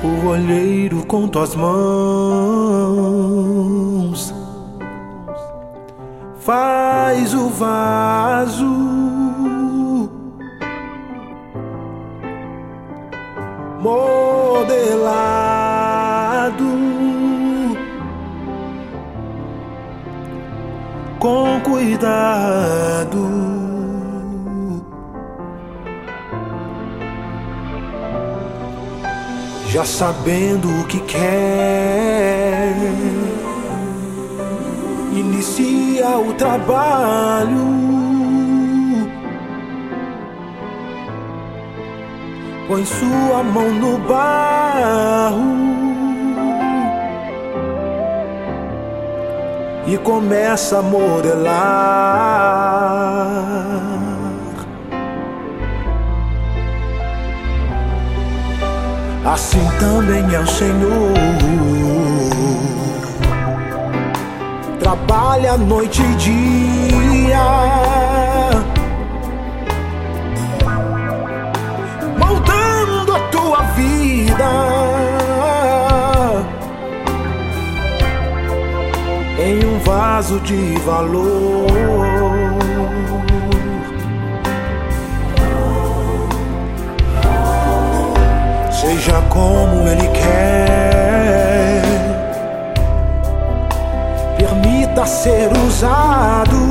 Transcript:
O olheiro com tuas mãos faz o vaso, modelado com cuidado. Já sabendo o que quer, inicia o trabalho. Põe sua mão no barro e começa a modelar. Assim também é o Senhor, trabalha noite e dia, moldando a tua vida em um vaso de valor. Seja como Ele quer, permita ser usado.